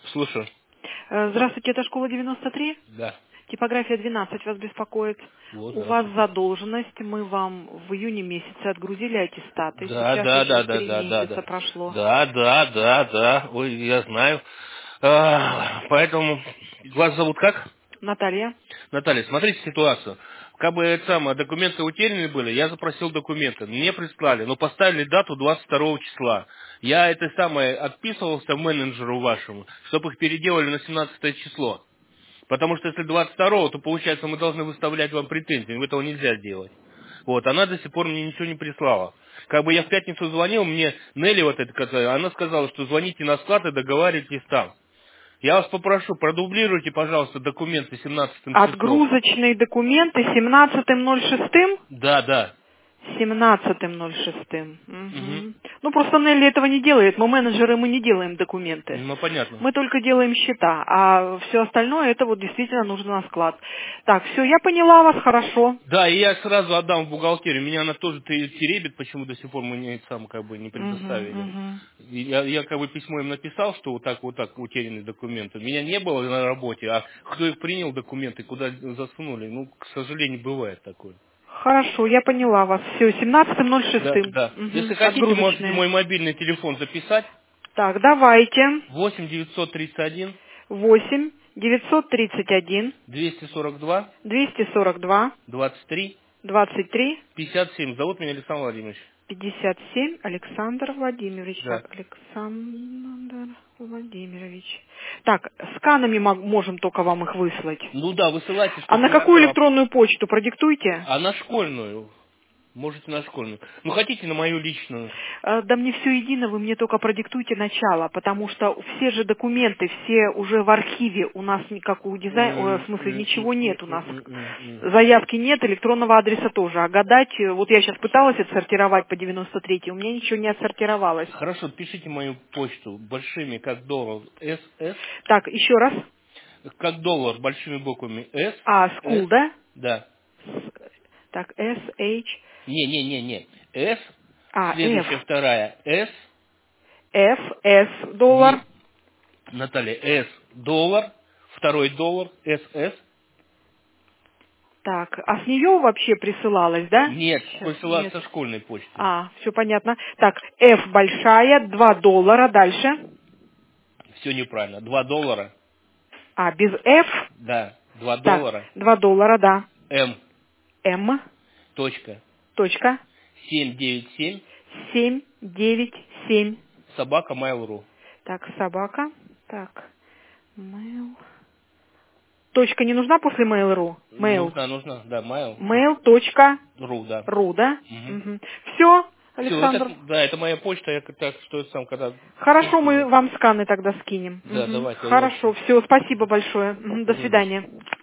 Слушаю. Здравствуйте, это школа 93? Да. Типография 12 вас беспокоит. Вот, У вас задолженность. Мы вам в июне месяце отгрузили аттестаты. Сейчас уже 3 месяца прошло. Да. Ой, я знаю. Поэтому вас зовут как? Наталья. Наталья, смотрите ситуацию. Как бы это самое, документы утеряны были, я запросил документы. Мне прислали, но поставили дату 22 числа. Я это самое отписывался менеджеру вашему, чтобы их переделали на 17 число. Потому что если 22-го, то получается мы должны выставлять вам претензии. Этого нельзя сделать. Вот, она до сих пор мне ничего не прислала. Как бы я в пятницу звонил, мне Нелли вот эта, которая, она сказала, что звоните на склад и договаривайтесь там. Я вас попрошу, продублируйте, пожалуйста, документы 17 числом. Отгрузочные документы 17.06? Да. 17.06. Угу. Ну, просто Нелли этого не делает. Мы менеджеры, мы не делаем документы. Ну, понятно. Мы только делаем счета, а все остальное, это вот действительно нужно на склад. Так, все, я поняла вас, хорошо. Да, и я сразу отдам в бухгалтерию. Меня она тоже теребит, почему до сих пор мы не, сам, как бы, не предоставили. И я как бы письмо им написал, что вот так утеряны документы. Меня не было на работе, а кто их принял документы, куда засунули, ну, к сожалению, бывает такое. Хорошо, я поняла вас. Все, 17.06. Да. Если хотите, можете мой мобильный телефон записать. Так, давайте. 8 931 8 931 242 242 23 23 57. Зовут меня Александр Владимирович. 57 Александр Владимирович. Да. Так, Александр Владимирович. Так, сканами можем только вам их выслать. Ну да, высылайте. А на какую электронную почту? Продиктуйте. А на школьную. Можете на школьную. Ну, хотите на мою личную? Да мне все едино, вы мне только продиктуйте начало, потому что все же документы, все уже в архиве у нас, как у дизайнера, в смысле, ничего нет у нас. Заявки нет, электронного адреса тоже. А гадать, вот я сейчас пыталась отсортировать по 93-й, у меня ничего не отсортировалось. Хорошо, пишите мою почту большими, как доллар, СС. Так, еще раз. Как доллар, большими буквами С. School, да? Да. Так, SH. Не. С. Следующая F. вторая. С. S, доллар. Наталья, С. Доллар. Второй доллар. СС. Так, а с нее вообще присылалось, да? Нет, присылалось со школьной почты. Все понятно. Так, F большая, $2, дальше. Все неправильно. $2. Без F? Да, $2. Так, $2, да. М. Точка. 797. 797. Собака Mail.ru. Так, собака. Так, mail. Точка не нужна после Mail.ru? Mail. Нужна, да, mail. Mail.ru, да. Да? Все, Александр. Это моя почта, я так что сам когда... Хорошо, мы вам сканы тогда скинем. Да, давайте. Хорошо, все, спасибо большое. До свидания.